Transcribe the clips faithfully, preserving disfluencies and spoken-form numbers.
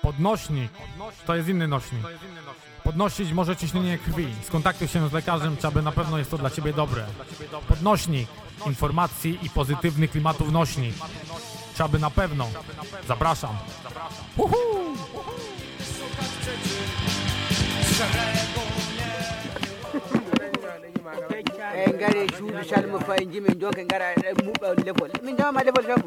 Podnośnik to jest inny nośnik. Podnosić może ciśnienie krwi. Skontaktuj się z lekarzem, czy aby na pewno jest to dla Ciebie dobre. Podnośnik informacji i pozytywnych klimatów nośnik. Czy aby na pewno. Zapraszam. Uhu! ngare shudu salmo fayndi min jonke ngara muba level min dama level sabu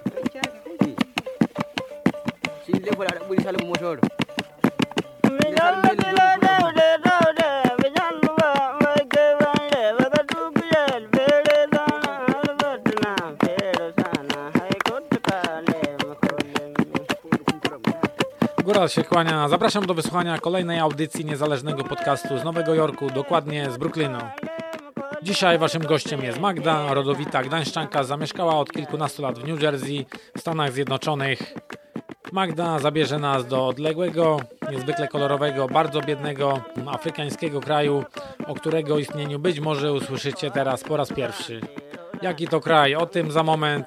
si level ada buri salmo motor min dama level dawde dawde be jannuba wage wande waga tugel bele dana badna pero sana hay kotkale Góral się kłania. Zapraszam do wysłuchania kolejnej audycji niezależnego podcastu z Nowego Jorku, dokładnie z Brooklynu. Dzisiaj waszym gościem jest Magda, rodowita gdańszczanka, zamieszkała od kilkunastu lat w New Jersey, w Stanach Zjednoczonych. Magda zabierze nas do odległego, niezwykle kolorowego, bardzo biednego, afrykańskiego kraju, o którego istnieniu być może usłyszycie teraz po raz pierwszy. Jaki to kraj? O tym za moment.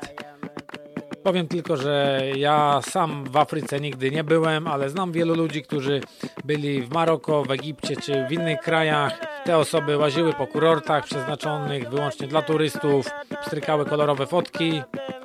Powiem tylko, że ja sam w Afryce nigdy nie byłem, ale znam wielu ludzi, którzy byli w Maroko, w Egipcie czy w innych krajach. Te osoby łaziły po kurortach przeznaczonych wyłącznie dla turystów, pstrykały kolorowe fotki.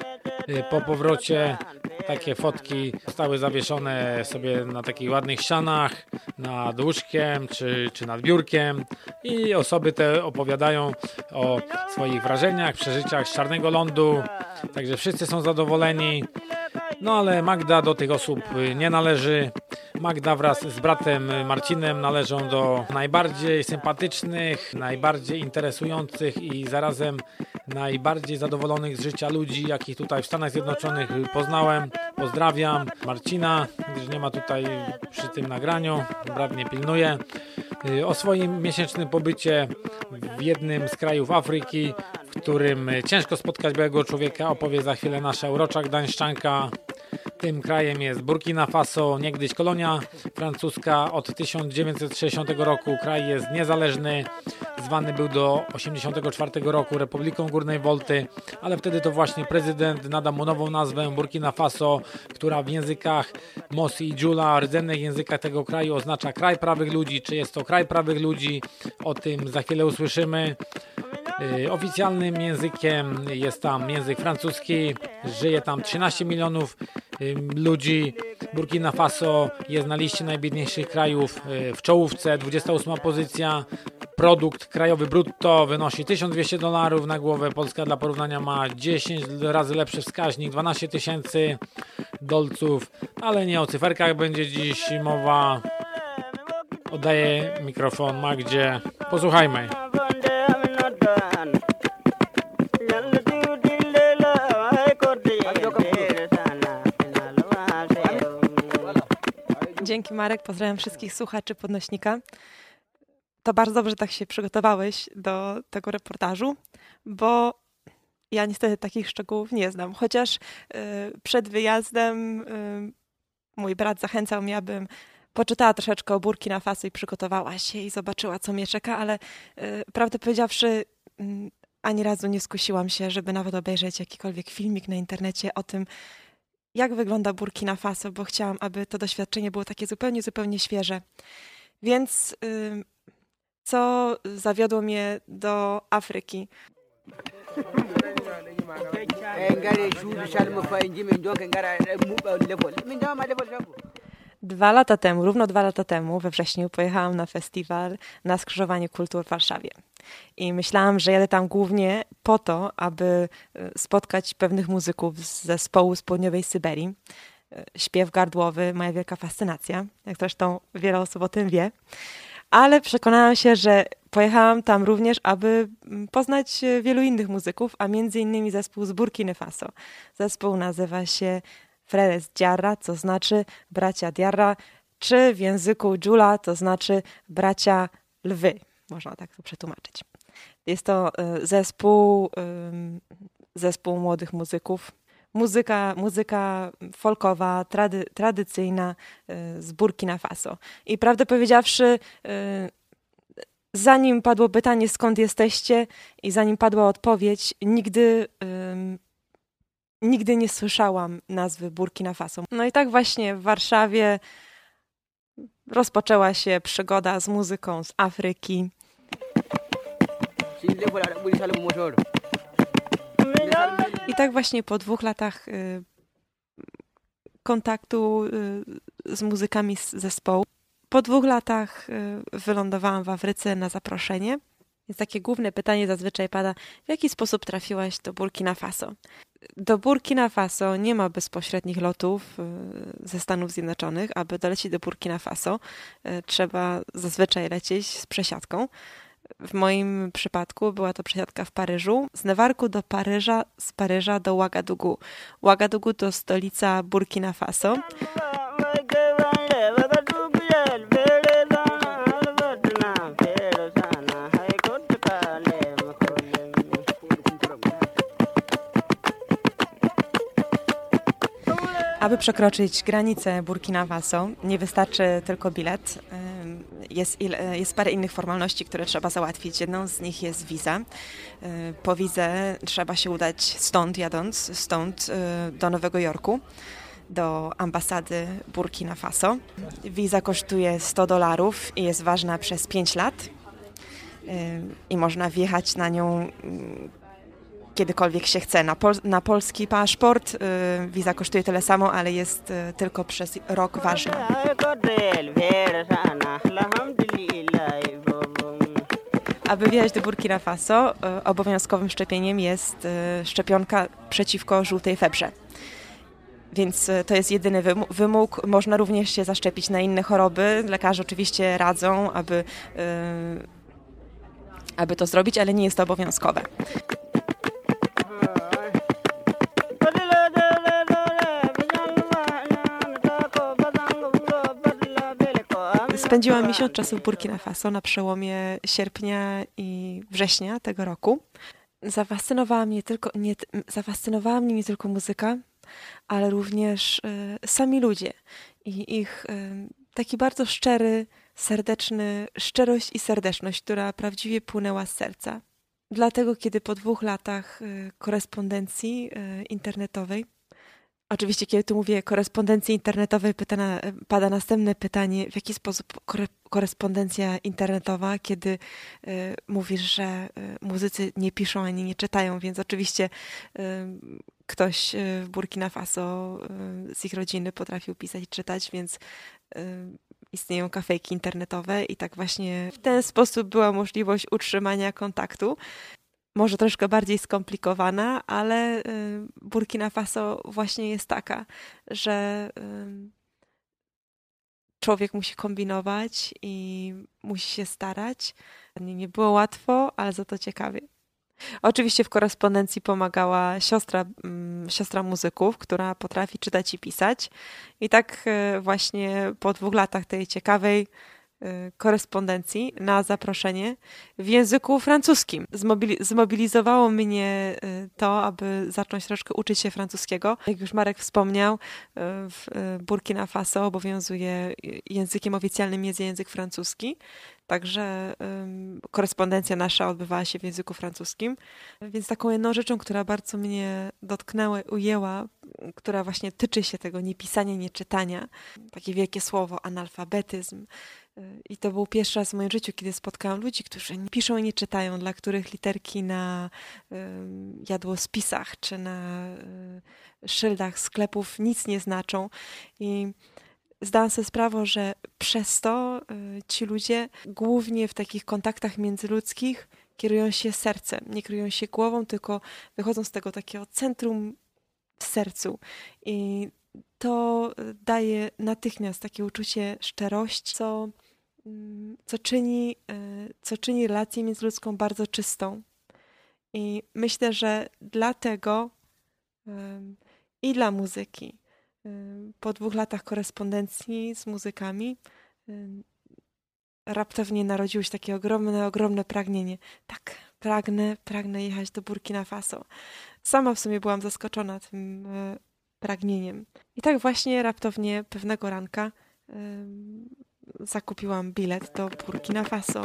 Po powrocie takie fotki zostały zawieszone sobie na takich ładnych ścianach, nad łóżkiem czy, czy nad biurkiem i osoby te opowiadają o swoich wrażeniach, przeżyciach z czarnego lądu, także wszyscy są zadowoleni. No ale Magda do tych osób nie należy. Magda wraz z bratem Marcinem należą do najbardziej sympatycznych, najbardziej interesujących i zarazem najbardziej zadowolonych z życia ludzi, jakich tutaj w Stanach Zjednoczonych poznałem. Pozdrawiam Marcina, gdyż nie ma tutaj przy tym nagraniu, brat mnie pilnuje. O swoim miesięcznym pobycie w jednym z krajów Afryki, w którym ciężko spotkać białego człowieka, opowie za chwilę nasza urocza gdańszczanka. Tym krajem jest Burkina Faso, niegdyś kolonia francuska. Od tysiąc dziewięćset sześćdziesiątego roku kraj jest niezależny. Zwany był do osiemdziesiątego czwartego roku Republiką Górnej Wolty, ale wtedy to właśnie prezydent nadał mu nową nazwę Burkina Faso, która w językach Mossi i Dżula, rdzennych językach tego kraju oznacza kraj prawych ludzi. Czy jest to kraj prawych ludzi? O tym za chwilę usłyszymy. Oficjalnym językiem jest tam język francuski, żyje tam trzynaście milionów ludzi. Burkina Faso jest na liście najbiedniejszych krajów w czołówce, dwudziesta ósma pozycja. Produkt krajowy brutto wynosi tysiąc dwieście dolarów na głowę. Polska dla porównania ma dziesięć razy lepszy wskaźnik, dwanaście tysięcy dolców, ale nie o cyferkach będzie dziś mowa. Oddaję mikrofon Magdzie. Posłuchajmy. Dzięki Marek, pozdrawiam wszystkich słuchaczy Podnośnika. To bardzo dobrze tak się przygotowałeś do tego reportażu, bo ja niestety takich szczegółów nie znam. Chociaż y, przed wyjazdem y, mój brat zachęcał mnie, abym poczytała troszeczkę o Burkina Faso i przygotowała się i zobaczyła, co mnie czeka, ale y, prawdę powiedziawszy, y, ani razu nie skusiłam się, żeby nawet obejrzeć jakikolwiek filmik na internecie o tym, jak wygląda Burkina Faso, bo chciałam, aby to doświadczenie było takie zupełnie, zupełnie świeże. Więc y, co zawiodło mnie do Afryki? ngare shudu salmo fayndi min jonke ngara muba level min dama level sabu Dwa lata temu, równo dwa lata temu, we wrześniu pojechałam na festiwal na Skrzyżowaniu Kultur w Warszawie. I myślałam, że jadę tam głównie po to, aby spotkać pewnych muzyków z zespołu z południowej Syberii. Śpiew gardłowy, moja wielka fascynacja, jak zresztą wiele osób o tym wie. Ale przekonałam się, że pojechałam tam również, aby poznać wielu innych muzyków, a między innymi zespół z Burkiny Faso. Zespół nazywa się Frères Diarra, co znaczy bracia Diarra, czy w języku Dżula, to znaczy bracia lwy. Można tak to przetłumaczyć. Jest to zespół, zespół młodych muzyków. Muzyka, muzyka folkowa, trady, tradycyjna z Burkina Faso. I prawdę powiedziawszy, zanim padło pytanie, skąd jesteście, i zanim padła odpowiedź, nigdy nigdy nie słyszałam nazwy Burkina Faso. No i tak właśnie w Warszawie rozpoczęła się przygoda z muzyką z Afryki. I tak właśnie po dwóch latach y, kontaktu y, z muzykami z zespołu, po dwóch latach y, wylądowałam w Afryce na zaproszenie. Więc takie główne pytanie zazwyczaj pada, w jaki sposób trafiłaś do Burkina Faso? Do Burkina Faso nie ma bezpośrednich lotów y, ze Stanów Zjednoczonych. Aby dolecieć do Burkina Faso, y, trzeba zazwyczaj lecieć z przesiadką. W moim przypadku była to przesiadka w Paryżu. Z Newarku do Paryża, z Paryża do Ouagadougou. Ouagadougou to stolica Burkina Faso. Aby przekroczyć granicę Burkina Faso, nie wystarczy tylko bilet. Jest, jest parę innych formalności, które trzeba załatwić. Jedną z nich jest wiza. Po wizę trzeba się udać stąd, jadąc stąd do Nowego Jorku, do ambasady Burkina Faso. Wiza kosztuje sto dolarów i jest ważna przez pięć lat. I można wjechać na nią kiedykolwiek się chce. Na, pol- na polski paszport y, wiza kosztuje tyle samo, ale jest y, tylko przez rok ważna. Aby wjechać do Burkina Faso, y, obowiązkowym szczepieniem jest y, szczepionka przeciwko żółtej febrze. Więc y, to jest jedyny wym- wymóg. Można również się zaszczepić na inne choroby. Lekarze oczywiście radzą, aby, y, aby to zrobić, ale nie jest to obowiązkowe. Spędziłam miesiąc czasu w Burkina Faso na przełomie sierpnia i września tego roku. Zafascynowała mnie, tylko, nie, zafascynowała mnie nie tylko muzyka, ale również y, sami ludzie i ich y, taki bardzo szczery, serdeczny, szczerość i serdeczność, która prawdziwie płynęła z serca. Dlatego, kiedy po dwóch latach y, korespondencji y, internetowej, oczywiście, kiedy tu mówię korespondencji internetowej, pytana, pada następne pytanie, w jaki sposób kore, korespondencja internetowa, kiedy y, mówisz, że y, muzycy nie piszą ani nie czytają, więc oczywiście y, ktoś y, w Burkina Faso y, z ich rodziny potrafił pisać i czytać, więc y, istnieją kafejki internetowe i tak właśnie w ten sposób była możliwość utrzymania kontaktu. Może troszkę bardziej skomplikowana, ale Burkina Faso właśnie jest taka, że człowiek musi kombinować i musi się starać. Nie było łatwo, ale za to ciekawie. Oczywiście w korespondencji pomagała siostra, siostra muzyków, która potrafi czytać i pisać. I tak właśnie po dwóch latach tej ciekawej korespondencji na zaproszenie w języku francuskim. Zmobili- zmobilizowało mnie to, aby zacząć troszkę uczyć się francuskiego. Jak już Marek wspomniał, w Burkina Faso obowiązuje językiem oficjalnym jest język francuski, także um, korespondencja nasza odbywała się w języku francuskim. Więc taką jedną rzeczą, która bardzo mnie dotknęła, ujęła, która właśnie tyczy się tego niepisania, nieczytania, takie wielkie słowo, analfabetyzm. I to był pierwszy raz w moim życiu, kiedy spotkałam ludzi, którzy nie piszą i nie czytają, dla których literki na y, jadłospisach czy na y, szyldach sklepów nic nie znaczą. I zdałam sobie sprawę, że przez to y, ci ludzie głównie w takich kontaktach międzyludzkich kierują się sercem, nie kierują się głową, tylko wychodzą z tego takiego centrum w sercu. I to daje natychmiast takie uczucie szczerości, co, co, czyni, co czyni relację międzyludzką bardzo czystą. I myślę, że dlatego i dla muzyki po dwóch latach korespondencji z muzykami raptownie narodziło się takie ogromne, ogromne pragnienie. Tak, pragnę, pragnę jechać do Burkina Faso. Sama w sumie byłam zaskoczona tym pragnieniem. I tak właśnie raptownie pewnego ranka yy, zakupiłam bilet do Burkina Faso.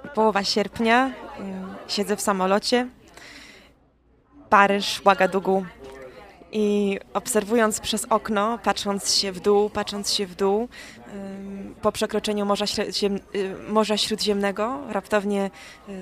Połowa sierpnia, siedzę w samolocie, Paryż, Ouagadougou i obserwując przez okno, patrząc się w dół, patrząc się w dół, po przekroczeniu Morza, Śródziem, Morza Śródziemnego raptownie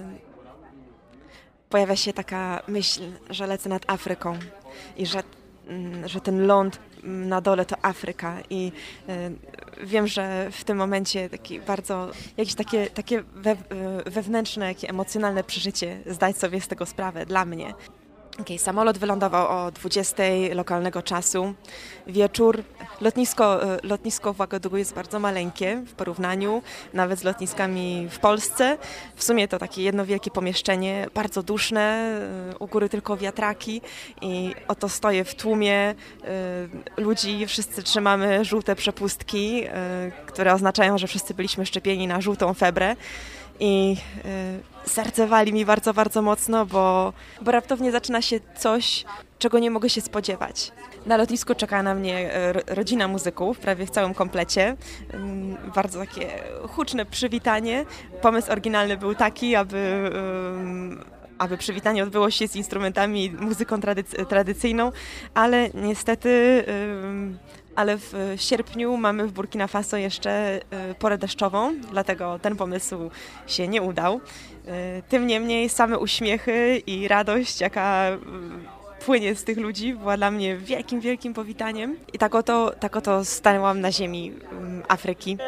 pojawia się taka myśl, że lecę nad Afryką i że, że ten ląd na dole to Afryka i wiem, że w tym momencie taki bardzo, jakieś takie, takie we, wewnętrzne, jakie emocjonalne przeżycie, zdać sobie z tego sprawę dla mnie. Okay, samolot wylądował o dwudziestej lokalnego czasu. Wieczór. Lotnisko, lotnisko w Ouagadougou jest bardzo maleńkie w porównaniu nawet z lotniskami w Polsce. W sumie to takie jedno wielkie pomieszczenie, bardzo duszne, u góry tylko wiatraki i oto stoję w tłumie y, ludzi. Wszyscy trzymamy żółte przepustki, y, które oznaczają, że wszyscy byliśmy szczepieni na żółtą febrę. I y, serce wali mi bardzo, bardzo mocno, bo, bo raptownie zaczyna się coś, czego nie mogę się spodziewać. Na lotnisku czeka na mnie rodzina muzyków, prawie w całym komplecie. Y, bardzo takie huczne przywitanie. Pomysł oryginalny był taki, aby... Y, aby przywitanie odbyło się z instrumentami, muzyką tradyc- tradycyjną, ale niestety, yy, ale w sierpniu mamy w Burkina Faso jeszcze yy, porę deszczową, dlatego ten pomysł się nie udał. Yy, tym niemniej same uśmiechy i radość, jaka yy, płynie z tych ludzi, była dla mnie wielkim, wielkim powitaniem. I tak oto, tak oto stanęłam na ziemi yy, Afryki.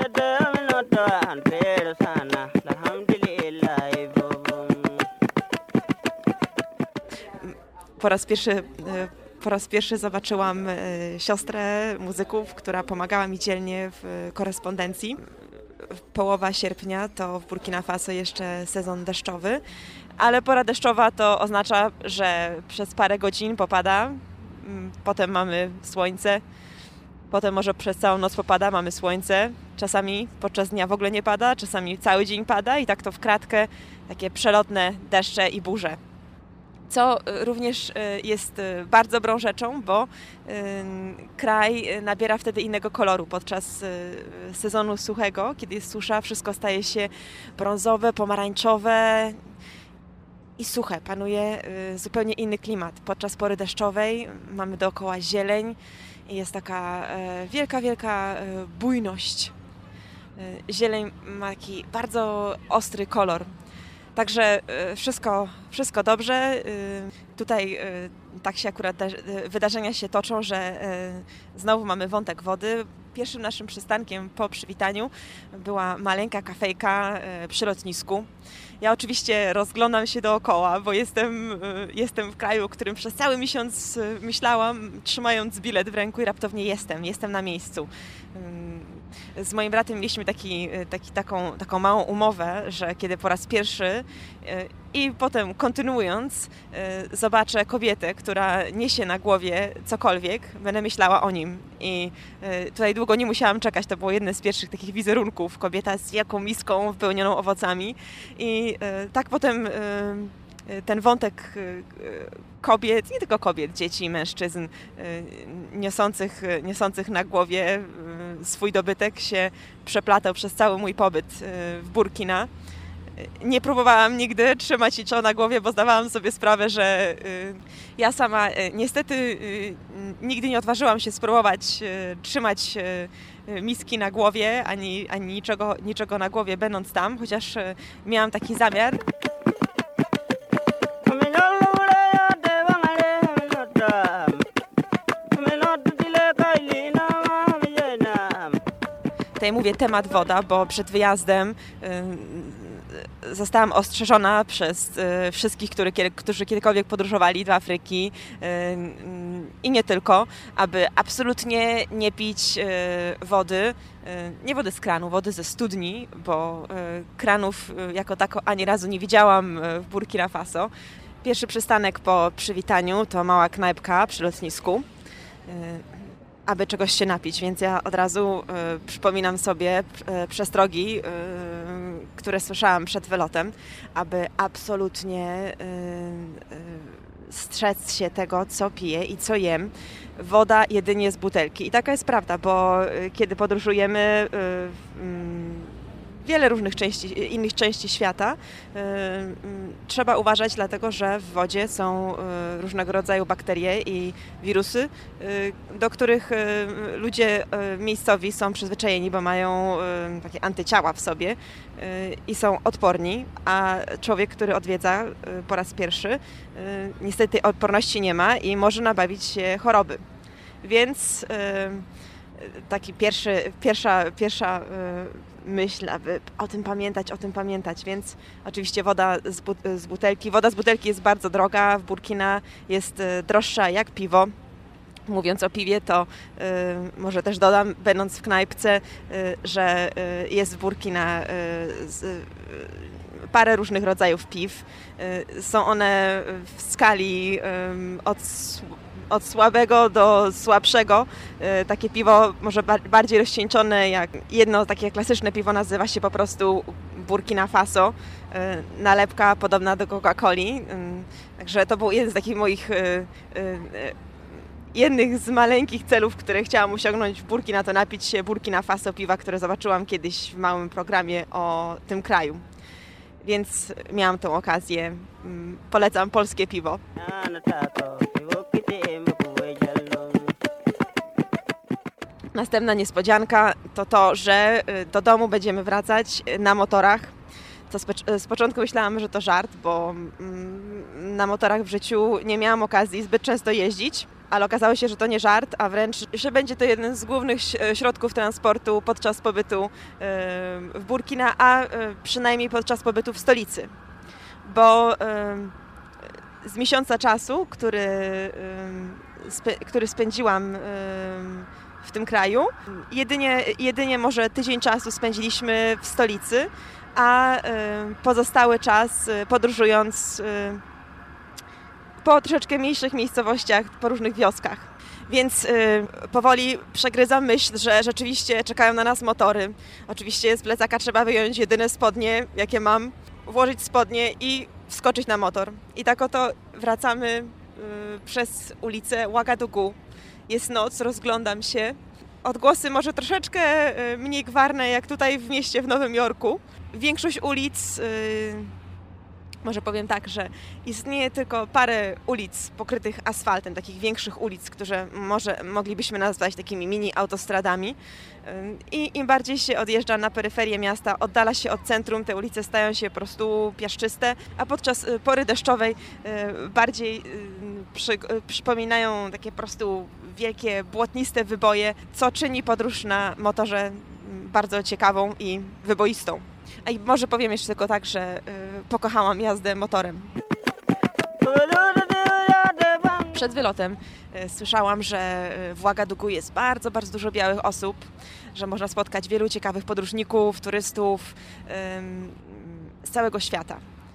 Po raz pierwszy, po raz pierwszy zobaczyłam siostrę muzyków, która pomagała mi dzielnie w korespondencji. Połowa sierpnia to w Burkina Faso jeszcze sezon deszczowy, ale pora deszczowa to oznacza, że przez parę godzin popada, potem mamy słońce, potem może przez całą noc popada, mamy słońce, czasami podczas dnia w ogóle nie pada, czasami cały dzień pada i tak to w kratkę takie przelotne deszcze i burze. Co również jest bardzo dobrą rzeczą, bo kraj nabiera wtedy innego koloru podczas sezonu suchego. Kiedy jest susza, wszystko staje się brązowe, pomarańczowe i suche. Panuje zupełnie inny klimat. Podczas pory deszczowej mamy dookoła zieleń i jest taka wielka, wielka bujność. Zieleń ma taki bardzo ostry kolor. Także wszystko, wszystko dobrze. Tutaj tak się akurat wydarzenia się toczą, że znowu mamy wątek wody. Pierwszym naszym przystankiem po przywitaniu była maleńka kafejka przy lotnisku. Ja oczywiście rozglądam się dookoła, bo jestem, jestem w kraju, o którym przez cały miesiąc myślałam, trzymając bilet w ręku i raptownie jestem, jestem na miejscu. Z moim bratem mieliśmy taki, taki, taką, taką małą umowę, że kiedy po raz pierwszy i potem kontynuując zobaczę kobietę, która niesie na głowie cokolwiek, będę myślała o nim. I tutaj długo nie musiałam czekać, to było jedne z pierwszych takich wizerunków. Kobieta z wielką miską wypełnioną owocami. I tak potem ten wątek kobiet, nie tylko kobiet, dzieci i mężczyzn niosących, niosących na głowie swój dobytek się przeplatał przez cały mój pobyt w Burkina. Nie próbowałam nigdy trzymać niczo na głowie, bo zdawałam sobie sprawę, że ja sama niestety nigdy nie odważyłam się spróbować trzymać miski na głowie, ani, ani niczego, niczego na głowie będąc tam, chociaż miałam taki zamiar. Tutaj mówię temat woda, bo przed wyjazdem y, zostałam ostrzeżona przez y, wszystkich, który, którzy kiedykolwiek podróżowali do Afryki y, y, i nie tylko, aby absolutnie nie pić y, wody, y, nie wody z kranu, wody ze studni, bo y, kranów y, jako tako ani razu nie widziałam w Burkina Faso. Pierwszy przystanek po przywitaniu to mała knajpka przy lotnisku. Y, aby czegoś się napić, więc ja od razu y, przypominam sobie y, przestrogi, y, które słyszałam przed wylotem, aby absolutnie y, y, strzec się tego, co piję i co jem. Woda jedynie z butelki. I taka jest prawda, bo y, kiedy podróżujemy y, y, wiele różnych części, innych części świata, trzeba uważać, dlatego że w wodzie są różnego rodzaju bakterie i wirusy, do których ludzie miejscowi są przyzwyczajeni, bo mają takie antyciała w sobie i są odporni, a człowiek, który odwiedza po raz pierwszy, niestety odporności nie ma i może nabawić się choroby. Więc taki pierwszy, pierwsza, pierwsza myśl, aby o tym pamiętać, o tym pamiętać, więc oczywiście woda z, but, z butelki. Woda z butelki jest bardzo droga, w Burkina jest droższa jak piwo. Mówiąc o piwie, to y, może też dodam, będąc w knajpce, y, że y, jest w Burkina y, z, y, parę różnych rodzajów piw. Y, są one w skali y, od od słabego do słabszego. Takie piwo może bardziej rozcieńczone, jak jedno takie klasyczne piwo nazywa się po prostu Burkina Faso. Nalepka podobna do Coca-Coli. Także to był jeden z takich moich jednych z maleńkich celów, które chciałam osiągnąć w Burkina, to napić się Burkina Faso piwa, które zobaczyłam kiedyś w małym programie o tym kraju. Więc miałam tą okazję. Polecam polskie piwo. Następna niespodzianka to to, że do domu będziemy wracać na motorach. To z początku myślałam, że to żart, bo na motorach w życiu nie miałam okazji zbyt często jeździć, ale okazało się, że to nie żart, a wręcz, że będzie to jeden z głównych środków transportu podczas pobytu w Burkina, a przynajmniej podczas pobytu w stolicy. Bo z miesiąca czasu, który, który spędziłam w tym kraju, jedynie, jedynie może tydzień czasu spędziliśmy w stolicy, a pozostały czas podróżując po troszeczkę mniejszych miejscowościach, po różnych wioskach. Więc y, powoli przegryzam myśl, że rzeczywiście czekają na nas motory. Oczywiście z plecaka trzeba wyjąć jedyne spodnie, jakie mam, włożyć spodnie i wskoczyć na motor. I tak oto wracamy y, przez ulicę Ouagadougou. Jest noc, rozglądam się. Odgłosy może troszeczkę y, mniej gwarne jak tutaj w mieście w Nowym Jorku. Większość ulic... Y, Może powiem tak, że istnieje tylko parę ulic pokrytych asfaltem, takich większych ulic, które może moglibyśmy nazwać takimi mini autostradami. I im bardziej się odjeżdża na peryferię miasta, oddala się od centrum, te ulice stają się po prostu piaszczyste, a podczas pory deszczowej bardziej przy, przypominają takie po prostu wielkie, błotniste wyboje, co czyni podróż na motorze bardzo ciekawą i wyboistą. A i może powiem jeszcze tylko tak, że y, pokochałam jazdę motorem. Przed wylotem y, słyszałam, że w Ouagadougou jest bardzo, bardzo dużo białych osób, że można spotkać wielu ciekawych podróżników, turystów y, z całego świata.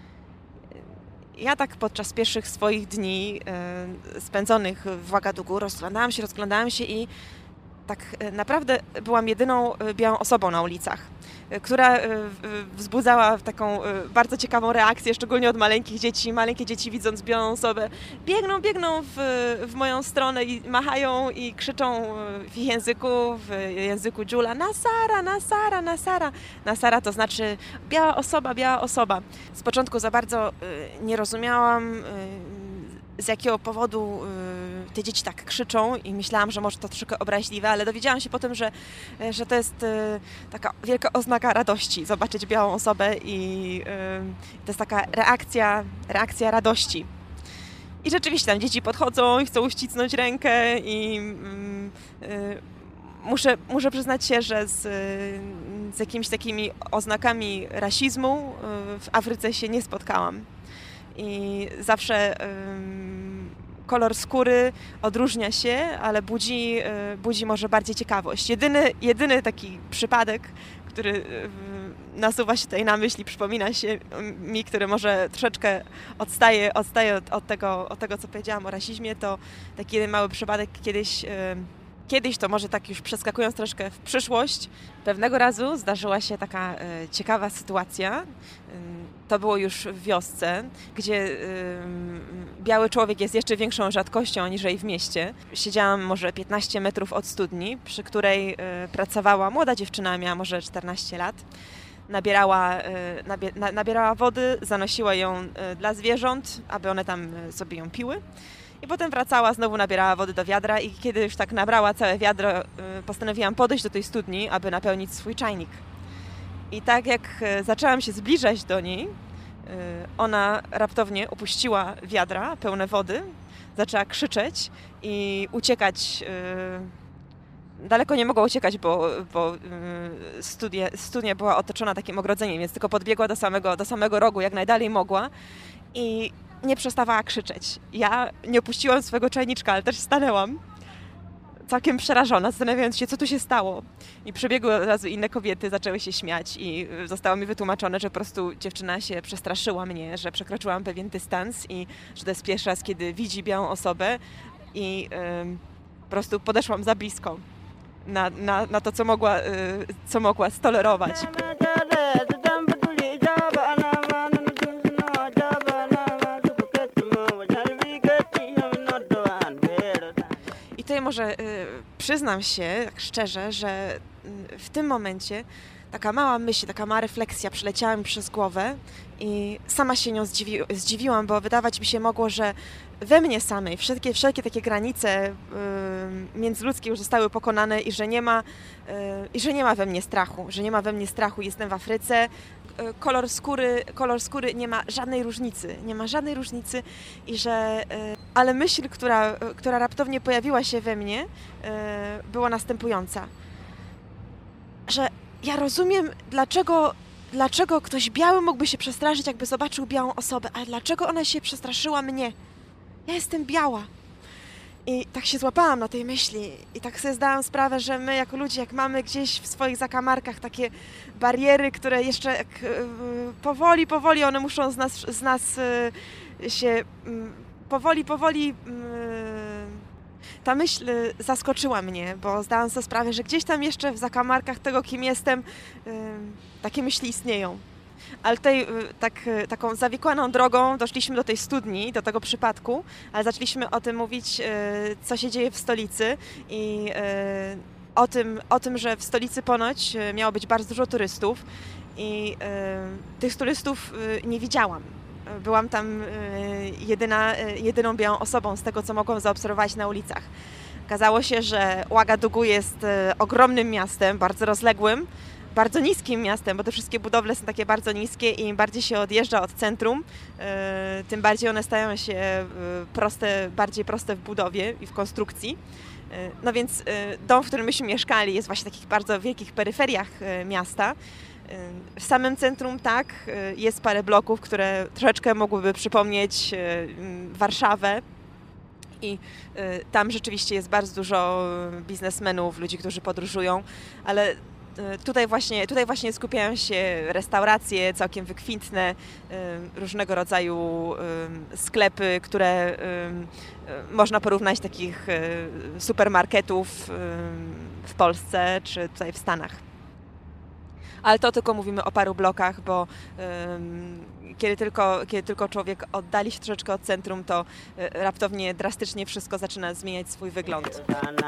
Ja tak podczas pierwszych swoich dni y, spędzonych w Ouagadougou rozglądałam się, rozglądałam się i tak naprawdę byłam jedyną białą osobą na ulicach, która wzbudzała taką bardzo ciekawą reakcję, szczególnie od maleńkich dzieci. Maleńkie dzieci, widząc białą osobę, biegną, biegną w, w moją stronę i machają i krzyczą w ich języku, w języku Dżula: Nasara, Nasara, Nasara. Nasara to znaczy biała osoba, biała osoba. Z początku za bardzo nie rozumiałam, z jakiego powodu y, te dzieci tak krzyczą i myślałam, że może to troszkę obraźliwe, ale dowiedziałam się potem, że, że to jest y, taka wielka oznaka radości, zobaczyć białą osobę i y, to jest taka reakcja, reakcja radości. I rzeczywiście tam dzieci podchodzą i chcą uścisnąć rękę i y, y, muszę, muszę przyznać się, że z, z jakimiś takimi oznakami rasizmu y, w Afryce się nie spotkałam. I zawsze ym, kolor skóry odróżnia się, ale budzi, y, budzi może bardziej ciekawość. Jedyny, jedyny taki przypadek, który y, nasuwa się tutaj na myśl i przypomina się mi, który może troszeczkę odstaje, odstaje od, od, tego, od tego, co powiedziałam o rasizmie, to taki jeden mały przypadek kiedyś... Y, Kiedyś, to może tak już przeskakując troszkę w przyszłość, pewnego razu zdarzyła się taka y, ciekawa sytuacja. Y, to było już w wiosce, gdzie y, biały człowiek jest jeszcze większą rzadkością aniżeli w mieście. Siedziałam może piętnaście metrów od studni, przy której y, pracowała młoda dziewczyna, miała może czternaście lat. nabierała, nabie, na, nabierała wody, zanosiła ją dla zwierząt, aby one tam sobie ją piły. I potem wracała, znowu nabierała wody do wiadra i kiedy już tak nabrała całe wiadro, postanowiłam podejść do tej studni, aby napełnić swój czajnik. I tak jak zaczęłam się zbliżać do niej, ona raptownie opuściła wiadra pełne wody, zaczęła krzyczeć i uciekać. Daleko nie mogła uciekać, bo, bo studnia, studnia była otoczona takim ogrodzeniem, więc tylko podbiegła do samego, do samego rogu, jak najdalej mogła i nie przestawała krzyczeć. Ja nie opuściłam swojego czajniczka, ale też stanęłam całkiem przerażona, zastanawiając się, co tu się stało. I przybiegły od razu inne kobiety, zaczęły się śmiać i zostało mi wytłumaczone, że po prostu dziewczyna się przestraszyła mnie, że przekroczyłam pewien dystans i że to jest pierwszy raz, kiedy widzi białą osobę i yy, po prostu podeszłam za blisko na, na, na to, co mogła, yy, co mogła stolerować. Tutaj może y, przyznam się tak szczerze, że y, w tym momencie taka mała myśl, taka mała refleksja przeleciała mi przez głowę i sama się nią zdziwi, zdziwiłam, bo wydawać mi się mogło, że we mnie samej wszelkie, wszelkie takie granice y, międzyludzkie już zostały pokonane i że nie ma, y, i że nie ma we mnie strachu, że nie ma we mnie strachu. Jestem w Afryce, y, kolor skóry, kolor skóry nie ma żadnej różnicy, nie ma żadnej różnicy i że... Y, ale myśl, która, która raptownie pojawiła się we mnie, y, była następująca, że ja rozumiem, dlaczego, dlaczego ktoś biały mógłby się przestraszyć, jakby zobaczył białą osobę, ale dlaczego ona się przestraszyła mnie? Ja jestem biała. I tak się złapałam na tej myśli i tak sobie zdałam sprawę, że my jako ludzie, jak mamy gdzieś w swoich zakamarkach takie bariery, które jeszcze jak, yy, powoli, powoli one muszą z nas, z nas yy, się... Yy, powoli, powoli... Yy, Ta myśl zaskoczyła mnie, bo zdałam sobie sprawę, że gdzieś tam jeszcze w zakamarkach tego, kim jestem, yy, takie myśli istnieją. Ale tutaj yy, tak, yy, taką zawikłaną drogą doszliśmy do tej studni, do tego przypadku, ale zaczęliśmy o tym mówić, yy, co się dzieje w stolicy i yy, o tym, o tym, że w stolicy ponoć yy, miało być bardzo dużo turystów i yy, tych turystów yy, nie widziałam. Byłam tam jedyna, jedyną białą osobą z tego, co mogłam zaobserwować na ulicach. Okazało się, że Ouagadougou jest ogromnym miastem, bardzo rozległym, bardzo niskim miastem, bo te wszystkie budowle są takie bardzo niskie i im bardziej się odjeżdża od centrum, tym bardziej one stają się proste, bardziej proste w budowie i w konstrukcji. No więc dom, w którym myśmy mieszkali, jest właśnie w takich bardzo wielkich peryferiach miasta. W samym centrum tak, jest parę bloków, które troszeczkę mogłyby przypomnieć Warszawę i tam rzeczywiście jest bardzo dużo biznesmenów, ludzi, którzy podróżują, ale tutaj właśnie, tutaj właśnie skupiają się restauracje całkiem wykwintne, różnego rodzaju sklepy, które można porównać do takich supermarketów w Polsce czy tutaj w Stanach. Ale to tylko mówimy o paru blokach, bo um, kiedy, tylko, kiedy tylko człowiek oddali się troszeczkę od centrum, to y, raptownie, drastycznie wszystko zaczyna zmieniać swój wygląd.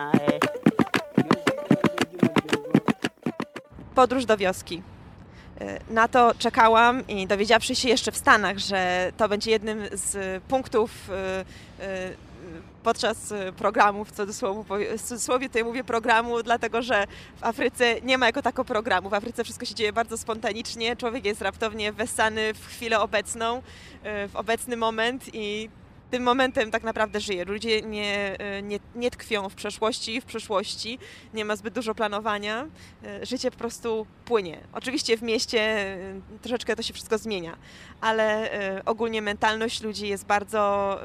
Podróż do wioski. Y, na to czekałam i dowiedziawszy się jeszcze w Stanach, że to będzie jednym z punktów y, y, podczas programu, w cudzysłowie, w cudzysłowie tutaj mówię programu, dlatego że w Afryce nie ma jako tako programu. W Afryce wszystko się dzieje bardzo spontanicznie, człowiek jest raptownie wessany w chwilę obecną, w obecny moment i tym momentem tak naprawdę żyje. Ludzie nie, nie, nie tkwią w przeszłości i w przyszłości, nie ma zbyt dużo planowania, życie po prostu płynie. Oczywiście w mieście troszeczkę to się wszystko zmienia, ale ogólnie mentalność ludzi jest bardzo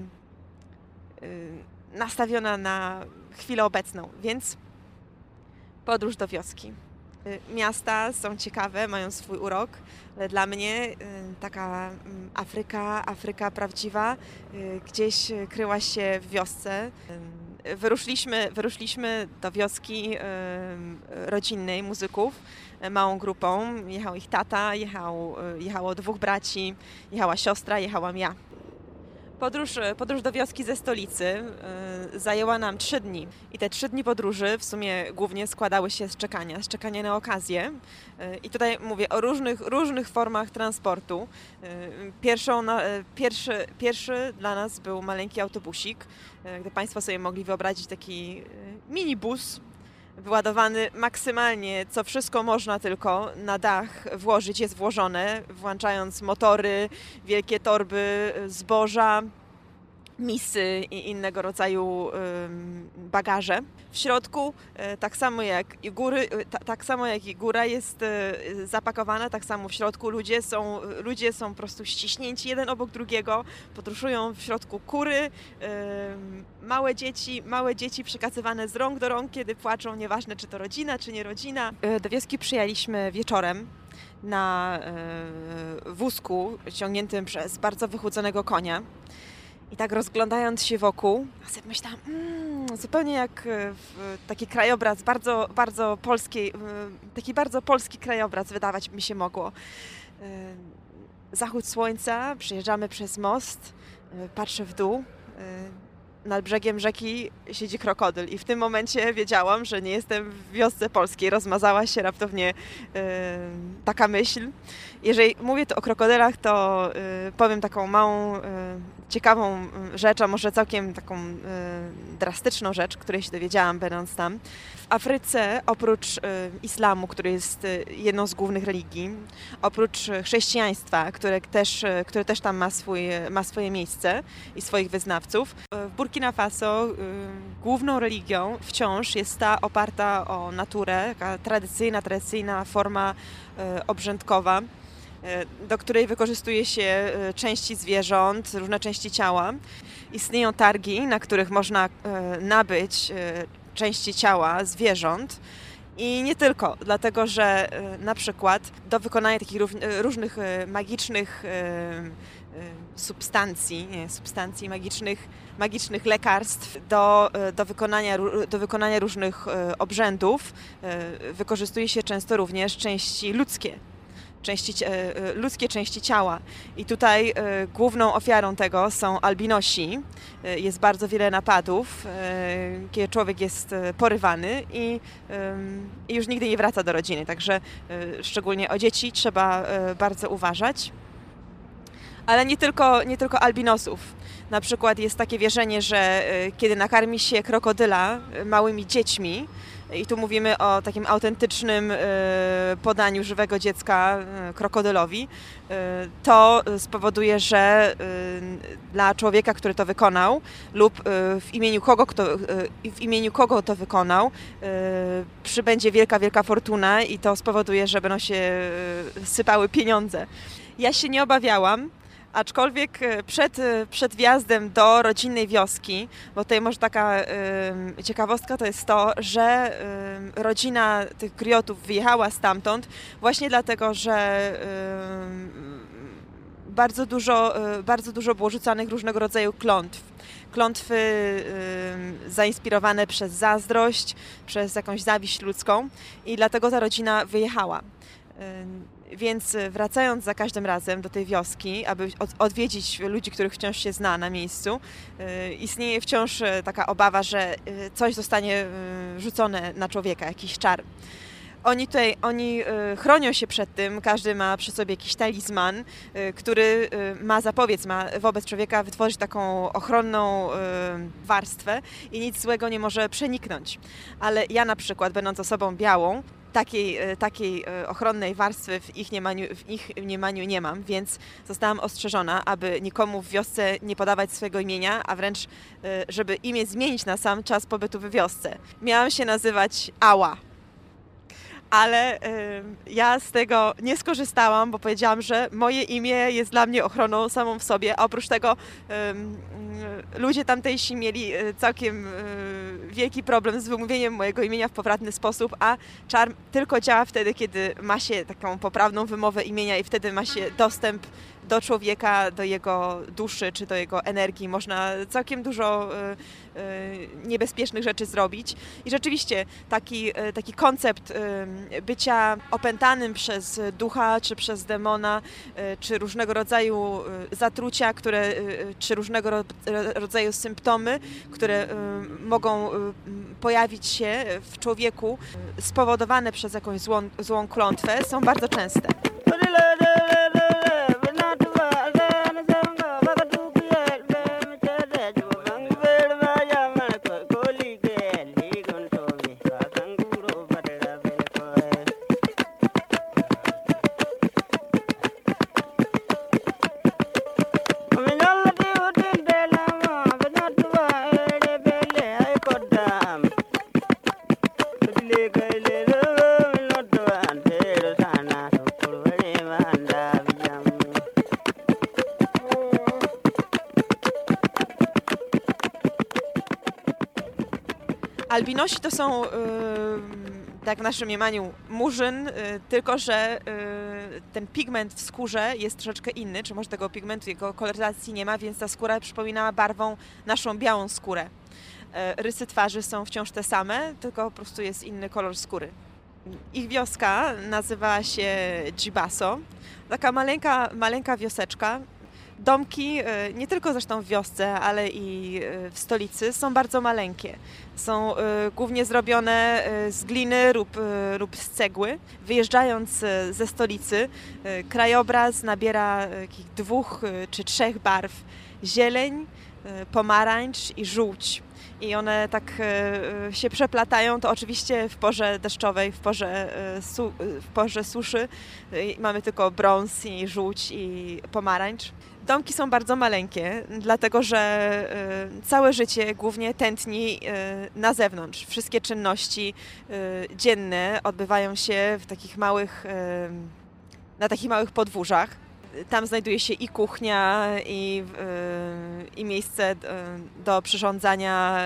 nastawiona na chwilę obecną, więc podróż do wioski. Miasta są ciekawe, mają swój urok, ale dla mnie taka Afryka, Afryka prawdziwa gdzieś kryła się w wiosce. Wyruszyliśmy, wyruszyliśmy do wioski rodzinnej muzyków, małą grupą. Jechał ich tata, jechał, jechało dwóch braci, jechała siostra, jechałam ja. Podróż, podróż do wioski ze stolicy y, zajęła nam trzy dni. I te trzy dni podróży w sumie głównie składały się z czekania, z czekania na okazję. Y, I tutaj mówię o różnych, różnych formach transportu. Y, pierwszą, na, y, pierwszy, pierwszy dla nas był maleńki autobusik. Y, gdy Państwo sobie mogli wyobrazić taki y, minibus, wyładowany maksymalnie, co wszystko można tylko na dach włożyć, jest włożone, włączając motory, wielkie torby zboża, misy i innego rodzaju bagaże. W środku, tak samo jak i góry, tak samo jak i góra jest zapakowana, tak samo w środku ludzie są, ludzie są po prostu ściśnięci jeden obok drugiego, podróżują w środku kury, małe dzieci, małe dzieci przekazywane z rąk do rąk, kiedy płaczą, nieważne czy to rodzina, czy nie rodzina. Do wioski przyjechaliśmy wieczorem na wózku ciągniętym przez bardzo wychudzonego konia. I tak rozglądając się wokół, ja sobie myślałam, mm, zupełnie jak w, taki krajobraz, bardzo, bardzo polski, taki bardzo polski krajobraz wydawać mi się mogło. Zachód słońca, przejeżdżamy przez most, patrzę w dół, nad brzegiem rzeki siedzi krokodyl i w tym momencie wiedziałam, że nie jestem w wiosce polskiej. Rozmazała się raptownie yy, taka myśl. Jeżeli mówię tu o krokodylach, to yy, powiem taką małą, yy, ciekawą rzecz, a może całkiem taką yy, drastyczną rzecz, której się dowiedziałam, będąc tam. W Afryce, oprócz yy, islamu, który jest yy, jedną z głównych religii, oprócz chrześcijaństwa, które też, yy, które też tam ma, swój, ma swoje miejsce i swoich wyznawców, yy, w Burkina Faso y, główną religią wciąż jest ta oparta o naturę, taka tradycyjna, tradycyjna forma y, obrzędkowa, y, do której wykorzystuje się y, części zwierząt, różne części ciała. Istnieją targi, na których można y, nabyć y, części ciała zwierząt. I nie tylko, dlatego że y, na przykład do wykonania takich rów, y, różnych y, magicznych y, substancji, nie, substancji magicznych, magicznych lekarstw do, do, wykonania, do wykonania różnych obrzędów wykorzystuje się często również części ludzkie, części, ludzkie części ciała. I tutaj główną ofiarą tego są albinosi. Jest bardzo wiele napadów, kiedy człowiek jest porywany i, i już nigdy nie wraca do rodziny. Także szczególnie o dzieci trzeba bardzo uważać. Ale nie tylko, nie tylko albinosów. Na przykład jest takie wierzenie, że kiedy nakarmi się krokodyla małymi dziećmi, i tu mówimy o takim autentycznym podaniu żywego dziecka krokodylowi, to spowoduje, że dla człowieka, który to wykonał lub w imieniu kogo, kto, w imieniu kogo to wykonał, przybędzie wielka, wielka fortuna i to spowoduje, że będą się sypały pieniądze. Ja się nie obawiałam, aczkolwiek przed, przed wjazdem do rodzinnej wioski, bo tutaj może taka y, ciekawostka to jest to, że y, rodzina tych griotów wyjechała stamtąd właśnie dlatego, że y, bardzo dużo, y, bardzo dużo było rzucanych różnego rodzaju klątw. Klątwy y, zainspirowane przez zazdrość, przez jakąś zawiść ludzką i dlatego ta rodzina wyjechała. Y, Więc wracając za każdym razem do tej wioski, aby odwiedzić ludzi, których wciąż się zna na miejscu, istnieje wciąż taka obawa, że coś zostanie rzucone na człowieka, jakiś czar. Oni tutaj, oni chronią się przed tym, każdy ma przy sobie jakiś talizman, który ma zapobiec, ma wobec człowieka wytworzyć taką ochronną warstwę i nic złego nie może przeniknąć. Ale ja na przykład, będąc osobą białą, Takiej, takiej ochronnej warstwy w ich, mniemaniu, w ich mniemaniu nie mam, więc zostałam ostrzeżona, aby nikomu w wiosce nie podawać swojego imienia, a wręcz żeby imię zmienić na sam czas pobytu w wiosce. Miałam się nazywać Ała, ale y, ja z tego nie skorzystałam, bo powiedziałam, że moje imię jest dla mnie ochroną samą w sobie, a oprócz tego y, y, ludzie tamtejsi mieli całkiem y, wielki problem z wymówieniem mojego imienia w poprawny sposób, a czar tylko działa wtedy, kiedy ma się taką poprawną wymowę imienia i wtedy ma się dostęp do człowieka, do jego duszy czy do jego energii można całkiem dużo niebezpiecznych rzeczy zrobić. I rzeczywiście taki, taki koncept bycia opętanym przez ducha, czy przez demona, czy różnego rodzaju zatrucia, które, czy różnego rodzaju symptomy, które mogą pojawić się w człowieku spowodowane przez jakąś złą, złą klątwę, są bardzo częste. Albinosi to są, tak w naszym mniemaniu, murzyn, tylko że ten pigment w skórze jest troszeczkę inny, czy może tego pigmentu, jego koloryzacji nie ma, więc ta skóra przypomina barwą naszą białą skórę. Rysy twarzy są wciąż te same, tylko po prostu jest inny kolor skóry. Ich wioska nazywała się Djibaso, taka maleńka, maleńka wioseczka. Domki, nie tylko zresztą w wiosce, ale i w stolicy, są bardzo maleńkie. Są głównie zrobione z gliny lub, lub z cegły. Wyjeżdżając ze stolicy, krajobraz nabiera takich dwóch czy trzech barw. Zieleń, pomarańcz i żółć. I one tak się przeplatają, to oczywiście w porze deszczowej, w porze, w porze suszy mamy tylko brąz i żółć i pomarańcz. Domki są bardzo maleńkie, dlatego że całe życie głównie tętni na zewnątrz. Wszystkie czynności dzienne odbywają się w takich małych, na takich małych podwórzach. Tam znajduje się i kuchnia, i, i miejsce do przyrządzania.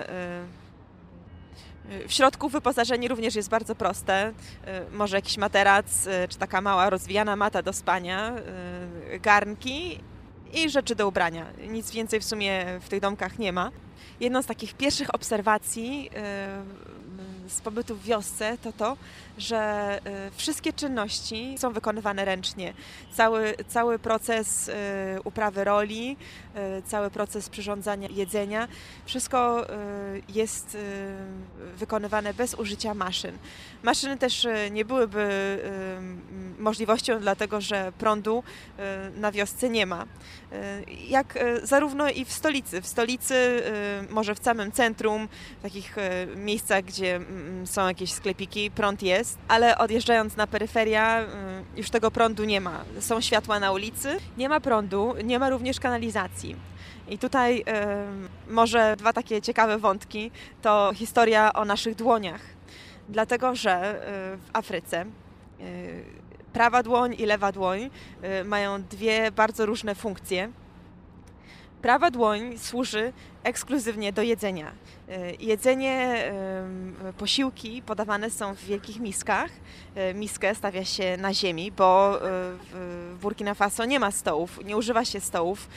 W środku wyposażenie również jest bardzo proste. Może jakiś materac, czy taka mała rozwijana mata do spania, garnki i rzeczy do ubrania. Nic więcej w sumie w tych domkach nie ma. Jedną z takich pierwszych obserwacji z pobytu w wiosce to to, że wszystkie czynności są wykonywane ręcznie. Cały, cały proces uprawy roli, cały proces przyrządzania jedzenia, wszystko jest wykonywane bez użycia maszyn. Maszyny też nie byłyby możliwością, dlatego że prądu na wiosce nie ma. Jak zarówno i w stolicy. W stolicy, może w samym centrum, w takich miejscach, gdzie są jakieś sklepiki, prąd jest, ale odjeżdżając na peryferia, już tego prądu nie ma. Są światła na ulicy, nie ma prądu, nie ma również kanalizacji. I tutaj y, może dwa takie ciekawe wątki, to historia o naszych dłoniach. Dlatego, że y, w Afryce y, prawa dłoń i lewa dłoń y, mają dwie bardzo różne funkcje. Prawa dłoń służy ekskluzywnie do jedzenia. Jedzenie, posiłki podawane są w wielkich miskach. Miskę stawia się na ziemi, bo w Burkina Faso nie ma stołów, nie używa się stołów.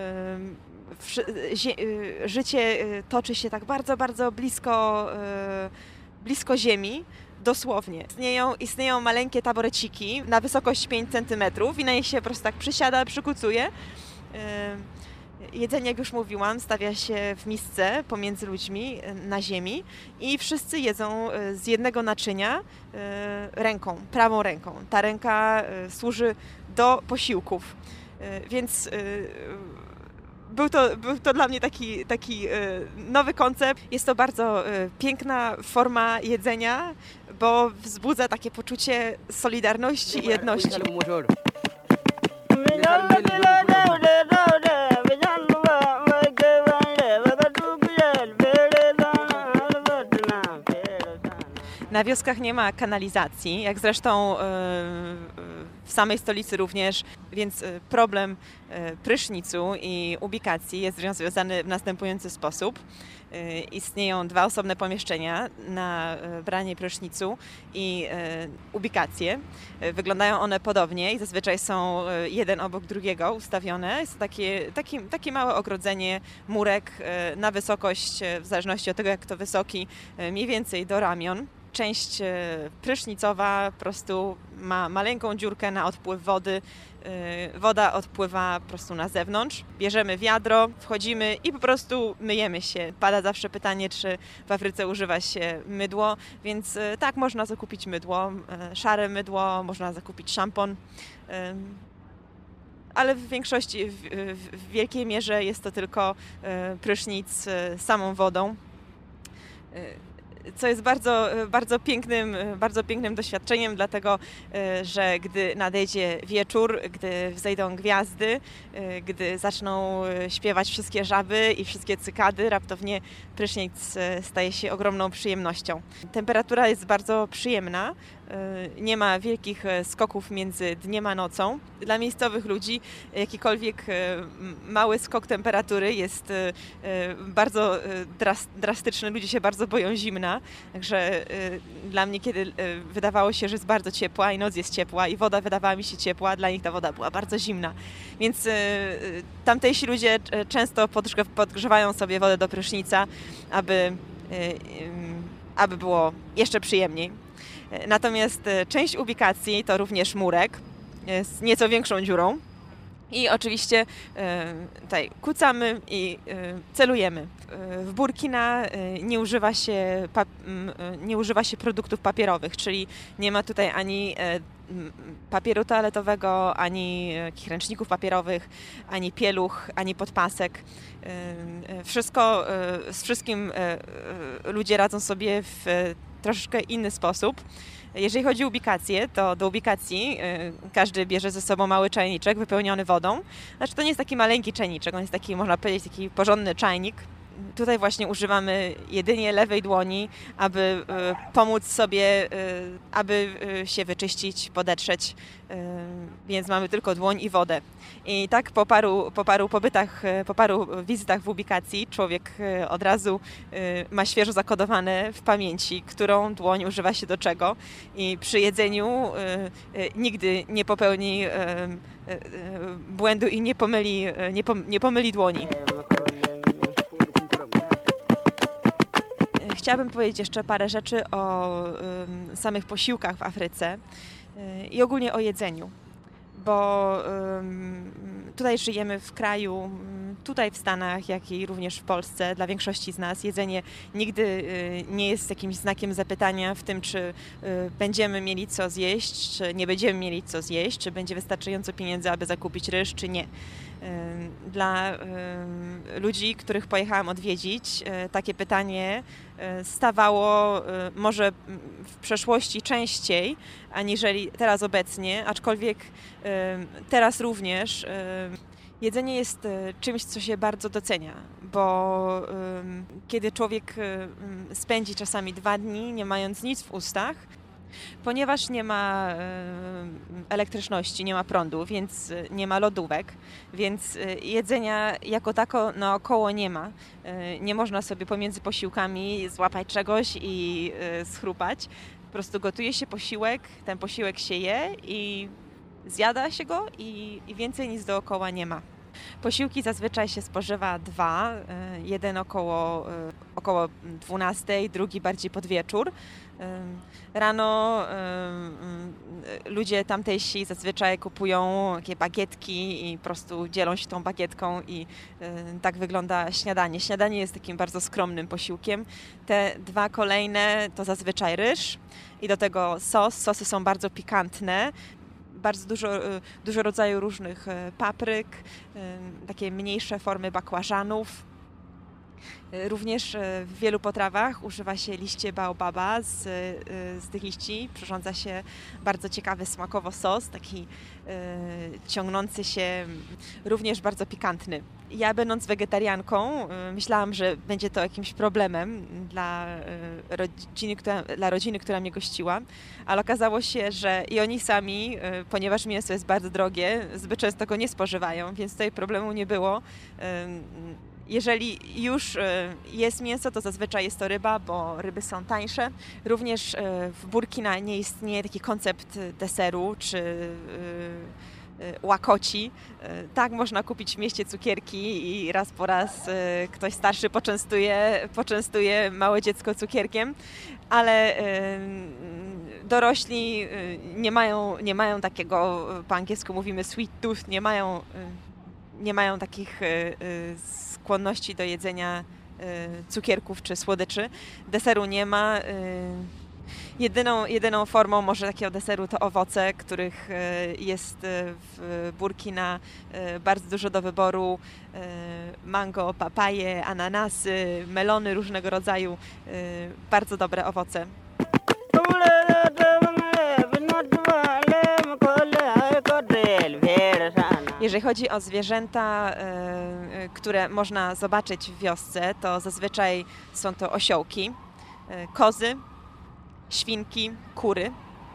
Życie toczy się tak bardzo, bardzo blisko, blisko ziemi. Dosłownie. Istnieją, istnieją maleńkie taboreciki na wysokość pięć centymetrów i na nich się po prostu tak przysiada, przykucuje. Jedzenie, jak już mówiłam, stawia się w misce pomiędzy ludźmi na ziemi i wszyscy jedzą z jednego naczynia ręką, prawą ręką. Ta ręka służy do posiłków, więc był to, był to dla mnie taki, taki nowy koncept. Jest to bardzo piękna forma jedzenia, bo wzbudza takie poczucie solidarności i jedności. Na wioskach nie ma kanalizacji, jak zresztą w samej stolicy również, więc problem prysznicu i ubikacji jest związany w następujący sposób. Istnieją dwa osobne pomieszczenia na branie prysznicu i ubikacje. Wyglądają one podobnie i zazwyczaj są jeden obok drugiego ustawione. Jest takie, takie, takie małe ogrodzenie, murek na wysokość, w zależności od tego jak to wysoki, mniej więcej do ramion. Część prysznicowa po prostu ma maleńką dziurkę na odpływ wody. Woda odpływa po prostu na zewnątrz. Bierzemy wiadro, wchodzimy i po prostu myjemy się. Pada zawsze pytanie, czy w Afryce używa się mydło, więc tak, można zakupić mydło, szare mydło, można zakupić szampon. Ale w większości, w, w wielkiej mierze jest to tylko prysznic samą wodą. Co jest bardzo, bardzo, pięknym, bardzo pięknym doświadczeniem, dlatego że gdy nadejdzie wieczór, gdy wzejdą gwiazdy, gdy zaczną śpiewać wszystkie żaby i wszystkie cykady, raptownie prysznic staje się ogromną przyjemnością. Temperatura jest bardzo przyjemna, nie ma wielkich skoków między dniem a nocą. Dla miejscowych ludzi jakikolwiek mały skok temperatury jest bardzo drastyczny, ludzie się bardzo boją zimna. Także dla mnie, kiedy wydawało się, że jest bardzo ciepła i noc jest ciepła i woda wydawała mi się ciepła, dla nich ta woda była bardzo zimna. Więc tamtejsi ludzie często podgrzewają sobie wodę do prysznica, aby, aby było jeszcze przyjemniej. Natomiast część ubikacji to również murek z nieco większą dziurą. I oczywiście tutaj kucamy i celujemy. W Burkina nie używa się, nie używa się produktów papierowych, czyli nie ma tutaj ani papieru toaletowego, ani ręczników papierowych, ani pieluch, ani podpasek. Wszystko, z wszystkim ludzie radzą sobie w troszeczkę inny sposób. Jeżeli chodzi o ubikację, to do ubikacji y, każdy bierze ze sobą mały czajniczek wypełniony wodą. Znaczy to nie jest taki maleńki czajniczek, on jest taki, można powiedzieć, taki porządny czajnik. Tutaj właśnie używamy jedynie lewej dłoni, aby y, pomóc sobie, y, aby y, się wyczyścić, podetrzeć, y, więc mamy tylko dłoń i wodę. I tak po paru, po paru pobytach, po paru wizytach w ubikacji człowiek y, od razu y, ma świeżo zakodowane w pamięci, którą dłoń używa się do czego i przy jedzeniu y, y, nigdy nie popełni y, y, y, błędu i nie pomyli, y, nie, pom, nie pomyli dłoni. Chciałabym powiedzieć jeszcze parę rzeczy o y, samych posiłkach w Afryce y, i ogólnie o jedzeniu, bo y, tutaj żyjemy w kraju, y, tutaj w Stanach, jak i również w Polsce, dla większości z nas jedzenie nigdy y, nie jest jakimś znakiem zapytania w tym, czy y, będziemy mieli co zjeść, czy nie będziemy mieli co zjeść, czy będzie wystarczająco pieniędzy, aby zakupić ryż, czy nie. Dla ludzi, których pojechałam odwiedzić, takie pytanie stawało może w przeszłości częściej, aniżeli teraz obecnie, aczkolwiek teraz również jedzenie jest czymś, co się bardzo docenia, bo kiedy człowiek spędzi czasami dwa dni, nie mając nic w ustach, ponieważ nie ma elektryczności, nie ma prądu, więc nie ma lodówek, więc jedzenia jako tako naokoło nie ma. Nie można sobie pomiędzy posiłkami złapać czegoś i schrupać. Po prostu gotuje się posiłek, ten posiłek się je i zjada się go i, i więcej nic dookoła nie ma. Posiłki zazwyczaj się spożywa dwa, jeden około, około dwunastej, drugi bardziej pod wieczór. Rano ludzie tamtejsi zazwyczaj kupują takie bagietki i po prostu dzielą się tą bagietką i tak wygląda śniadanie. Śniadanie jest takim bardzo skromnym posiłkiem. Te dwa kolejne to zazwyczaj ryż i do tego sos. Sosy są bardzo pikantne. Bardzo dużo, dużo rodzaju różnych papryk, takie mniejsze formy bakłażanów. Również w wielu potrawach używa się liście baobaba. Z, z tych liści przyrządza się bardzo ciekawy smakowo sos, taki e, ciągnący się, również bardzo pikantny. Ja, będąc wegetarianką, myślałam, że będzie to jakimś problemem dla rodziny, która, dla rodziny, która mnie gościła, ale okazało się, że i oni sami, ponieważ mięso jest bardzo drogie, zbyt często go nie spożywają, więc tutaj problemu nie było. Jeżeli już jest mięso, to zazwyczaj jest to ryba, bo ryby są tańsze. Również w Burkina nie istnieje taki koncept deseru czy łakoci. Tak, można kupić w mieście cukierki i raz po raz ktoś starszy poczęstuje, poczęstuje małe dziecko cukierkiem, ale dorośli nie mają, nie mają takiego, po angielsku mówimy sweet tooth, nie mają, nie mają takich skłonności do jedzenia cukierków czy słodyczy. Deseru nie ma. Jedyną, jedyną formą może takiego deseru to owoce, których jest w Burkina bardzo dużo do wyboru. Mango, papaje, ananasy, melony różnego rodzaju. Bardzo dobre owoce. Jeżeli chodzi o zwierzęta, które można zobaczyć w wiosce, to zazwyczaj są to osiołki, kozy, świnki, kury,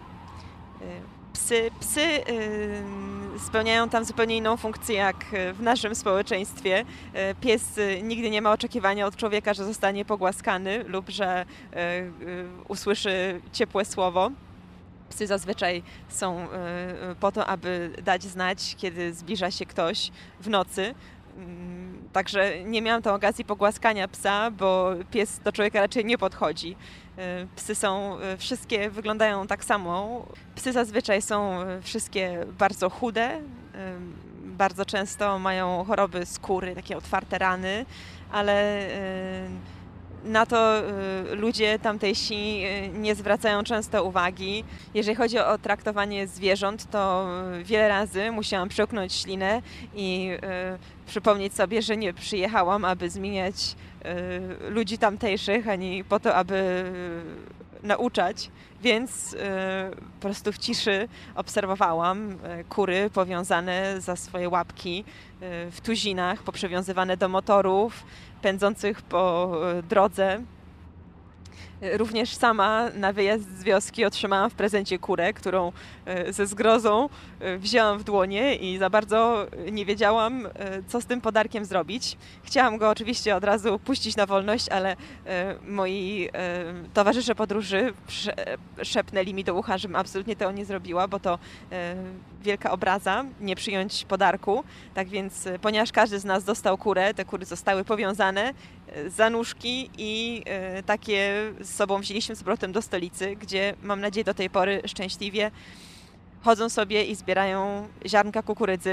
psy. Psy spełniają tam zupełnie inną funkcję jak w naszym społeczeństwie. Pies nigdy nie ma oczekiwania od człowieka, że zostanie pogłaskany lub że usłyszy ciepłe słowo. Psy zazwyczaj są po to, aby dać znać, kiedy zbliża się ktoś w nocy. Także nie miałam tam okazji pogłaskania psa, bo pies do człowieka raczej nie podchodzi. Psy są, wszystkie wyglądają tak samo. Psy zazwyczaj są wszystkie bardzo chude, bardzo często mają choroby skóry, takie otwarte rany, ale na to ludzie tamtejsi nie zwracają często uwagi. Jeżeli chodzi o traktowanie zwierząt, to wiele razy musiałam przełknąć ślinę i przypomnieć sobie, że nie przyjechałam, aby zmieniać ludzi tamtejszych, ani po to, aby nauczać, więc po prostu w ciszy obserwowałam kury powiązane za swoje łapki w tuzinach, poprzywiązywane do motorów pędzących po drodze. Również sama na wyjazd z wioski otrzymałam w prezencie kurę, którą ze zgrozą wzięłam w dłonie i za bardzo nie wiedziałam, co z tym podarkiem zrobić. Chciałam go oczywiście od razu puścić na wolność, ale moi towarzysze podróży szepnęli mi do ucha, żebym absolutnie tego nie zrobiła, bo to wielka obraza nie przyjąć podarku. Tak więc, ponieważ każdy z nas dostał kurę, te kury zostały powiązane za nóżki i takie z sobą wzięliśmy z powrotem do stolicy, gdzie mam nadzieję do tej pory szczęśliwie chodzą sobie i zbierają ziarnka kukurydzy.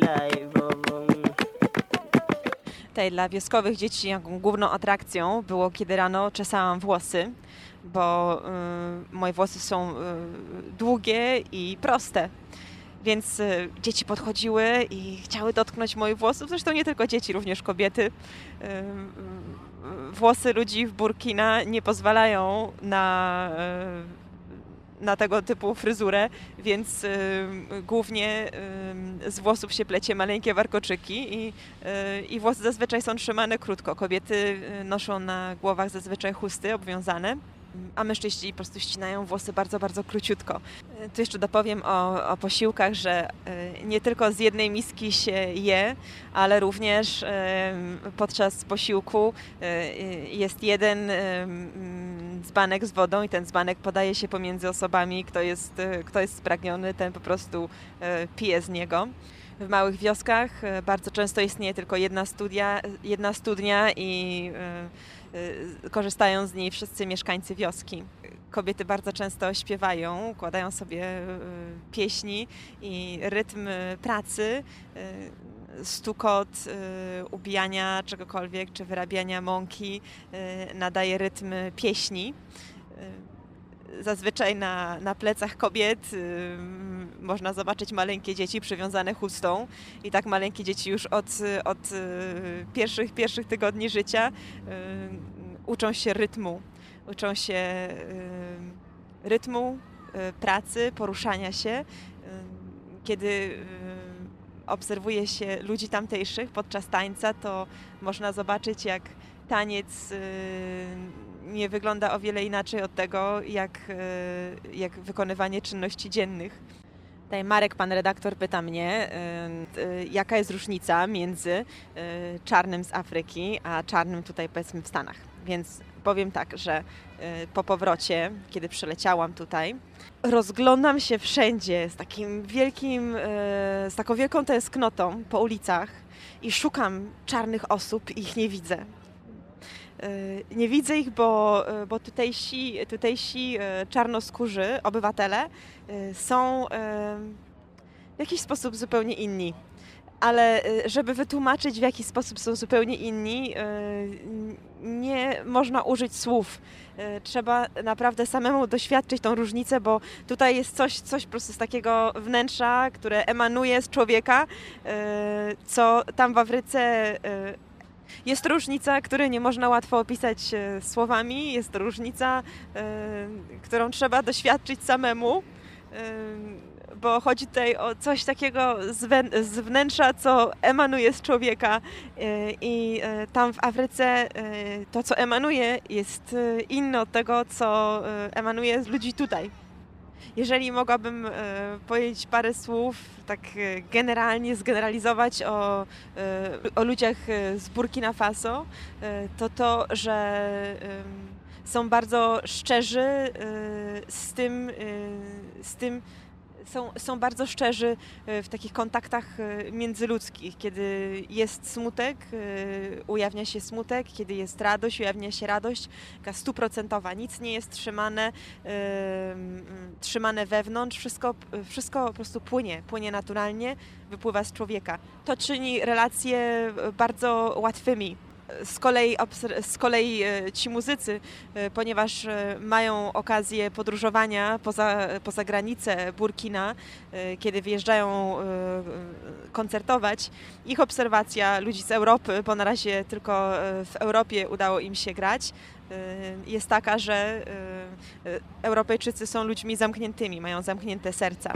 Tutaj dla wioskowych dzieci jaką główną atrakcją było, kiedy rano czesałam włosy, bo y, moje włosy są y, długie i proste. Więc y, dzieci podchodziły i chciały dotknąć moich włosów, zresztą nie tylko dzieci, również kobiety. Y, y, Włosy ludzi w Burkina nie pozwalają na, na tego typu fryzurę, więc y, głównie y, z włosów się plecie maleńkie warkoczyki i, y, i włosy zazwyczaj są trzymane krótko. Kobiety noszą na głowach zazwyczaj chusty obwiązane, a mężczyźni po prostu ścinają włosy bardzo, bardzo króciutko. Tu jeszcze dopowiem o, o posiłkach, że nie tylko z jednej miski się je, ale również podczas posiłku jest jeden dzbanek z wodą i ten dzbanek podaje się pomiędzy osobami. Kto jest, kto jest spragniony, ten po prostu pije z niego. W małych wioskach bardzo często istnieje tylko jedna, studia, jedna studnia i korzystają z niej wszyscy mieszkańcy wioski. Kobiety bardzo często śpiewają, układają sobie pieśni i rytm pracy, stukot ubijania czegokolwiek czy wyrabiania mąki nadaje rytm pieśni. Zazwyczaj na, na plecach kobiet można zobaczyć maleńkie dzieci przywiązane chustą i tak maleńkie dzieci już od, od pierwszych, pierwszych tygodni życia uczą się rytmu. Uczą się rytmu, pracy, poruszania się. Kiedy obserwuje się ludzi tamtejszych podczas tańca, to można zobaczyć, jak taniec nie wygląda o wiele inaczej od tego, jak, jak wykonywanie czynności dziennych. Tutaj Marek, pan redaktor, pyta mnie, jaka jest różnica między czarnym z Afryki, a czarnym tutaj, powiedzmy, w Stanach. Więc powiem tak, że po powrocie, kiedy przyleciałam tutaj, rozglądam się wszędzie z takim wielkim, z taką wielką tęsknotą po ulicach i szukam czarnych osób i ich nie widzę. Nie widzę ich, bo, bo tutejsi, tutejsi czarnoskórzy obywatele są w jakiś sposób zupełnie inni. Ale żeby wytłumaczyć, w jaki sposób są zupełnie inni, nie można użyć słów. Trzeba naprawdę samemu doświadczyć tą różnicę, bo tutaj jest coś, coś po prostu z takiego wnętrza, które emanuje z człowieka, co tam w Afryce jest różnica, której nie można łatwo opisać słowami. Jest to różnica, którą trzeba doświadczyć samemu. Bo chodzi tutaj o coś takiego z wnętrza, co emanuje z człowieka i tam w Afryce to, co emanuje, jest inne od tego, co emanuje z ludzi tutaj. Jeżeli mogłabym powiedzieć parę słów, tak generalnie zgeneralizować o, o ludziach z Burkina Faso, to to, że są bardzo szczerzy z tym, z tym Są, są bardzo szczerzy w takich kontaktach międzyludzkich. Kiedy jest smutek, ujawnia się smutek, kiedy jest radość, ujawnia się radość, taka stuprocentowa. Nic nie jest trzymane, trzymane wewnątrz, wszystko, wszystko po prostu płynie, płynie naturalnie, wypływa z człowieka. To czyni relacje bardzo łatwymi. Z kolei, z kolei ci muzycy, ponieważ mają okazję podróżowania poza, poza granicę Burkina, kiedy wyjeżdżają koncertować, ich obserwacja ludzi z Europy, bo na razie tylko w Europie udało im się grać, jest taka, że Europejczycy są ludźmi zamkniętymi, mają zamknięte serca.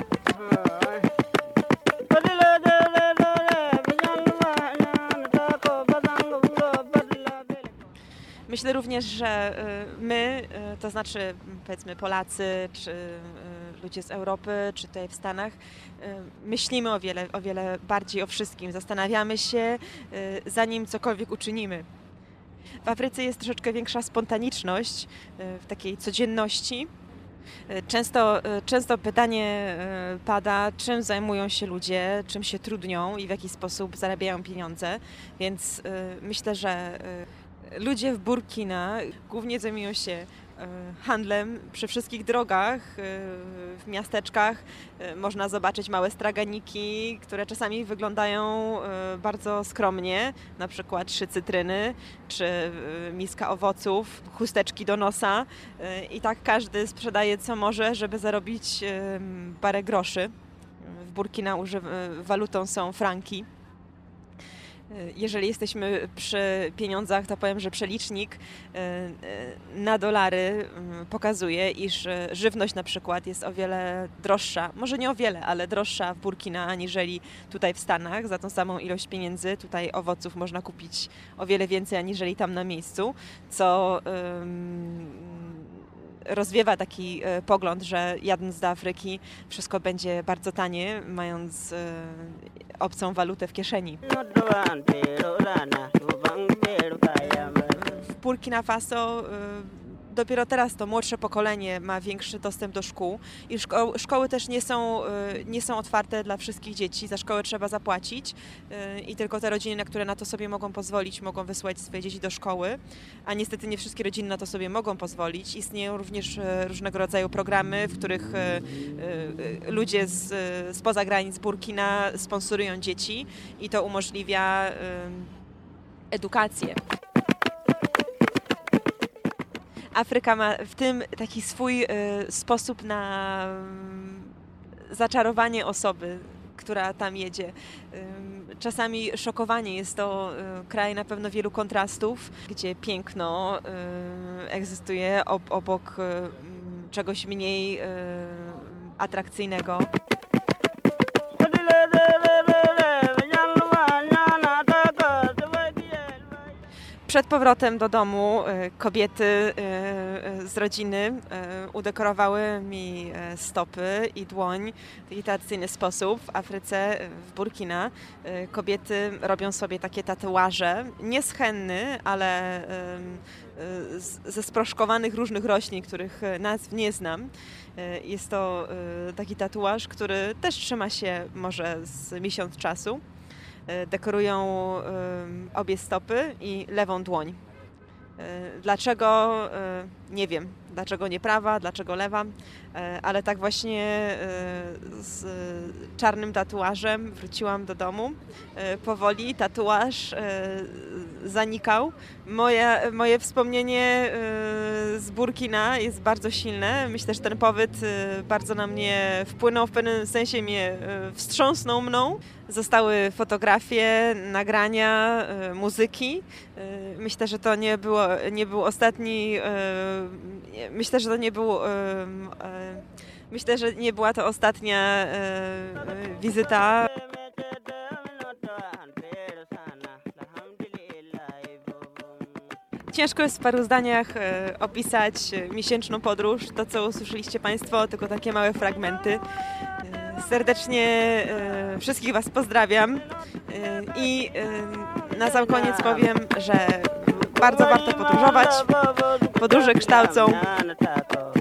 Myślę również, że my, to znaczy powiedzmy Polacy, czy ludzie z Europy, czy tutaj w Stanach, myślimy o wiele, o wiele bardziej o wszystkim. Zastanawiamy się, zanim cokolwiek uczynimy. W Afryce jest troszeczkę większa spontaniczność w takiej codzienności. Często, często pytanie pada, czym zajmują się ludzie, czym się trudnią i w jaki sposób zarabiają pieniądze, więc myślę, że ludzie w Burkina głównie zajmują się handlem przy wszystkich drogach, w miasteczkach. Można zobaczyć małe straganiki, które czasami wyglądają bardzo skromnie, na przykład trzy cytryny, czy miska owoców, chusteczki do nosa i tak każdy sprzedaje co może, żeby zarobić parę groszy. W Burkina walutą są franki. Jeżeli jesteśmy przy pieniądzach, to powiem, że przelicznik na dolary pokazuje, iż żywność na przykład jest o wiele droższa, może nie o wiele, ale droższa w Burkina aniżeli tutaj w Stanach. Za tą samą ilość pieniędzy tutaj owoców można kupić o wiele więcej aniżeli tam na miejscu, co rozwiewa taki pogląd, że jadąc do Afryki wszystko będzie bardzo tanie, mając obcą walutę w kieszeni. W Burkina Faso dopiero teraz to młodsze pokolenie ma większy dostęp do szkół i szko- szkoły też nie są, nie są otwarte dla wszystkich dzieci. Za szkołę trzeba zapłacić i tylko te rodziny, które na to sobie mogą pozwolić, mogą wysłać swoje dzieci do szkoły, a niestety nie wszystkie rodziny na to sobie mogą pozwolić. Istnieją również różnego rodzaju programy, w których ludzie z, spoza granic Burkina sponsorują dzieci i to umożliwia edukację. Afryka ma w tym taki swój y, sposób na zaczarowanie osoby, która tam jedzie. Czasami szokowanie. Jest to kraj na pewno wielu kontrastów, gdzie piękno egzystuje obok czegoś mniej atrakcyjnego. Przed powrotem do domu kobiety z rodziny udekorowały mi stopy i dłoń w taki tradycyjny sposób. W Afryce, w Burkina, kobiety robią sobie takie tatuaże, nie z henny, ale ze sproszkowanych różnych roślin, których nazw nie znam. Jest to taki tatuaż, który też trzyma się może z miesiąc czasu. Dekorują obie stopy i lewą dłoń. Dlaczego? Nie wiem. Dlaczego nie prawa, dlaczego lewa, ale tak właśnie z czarnym tatuażem wróciłam do domu. Powoli tatuaż zanikał. Moje, moje wspomnienie z Burkina jest bardzo silne. Myślę, że ten pobyt bardzo na mnie wpłynął, w pewnym sensie mnie wstrząsnął mną. Zostały fotografie, nagrania, muzyki. Myślę, że to nie było, nie był ostatni Myślę, że to nie był, myślę, że nie była to ostatnia wizyta. Ciężko jest w paru zdaniach opisać miesięczną podróż, to co usłyszeliście Państwo, tylko takie małe fragmenty. Serdecznie wszystkich Was pozdrawiam i na sam koniec powiem, że bardzo warto podróżować. Podróże kształcą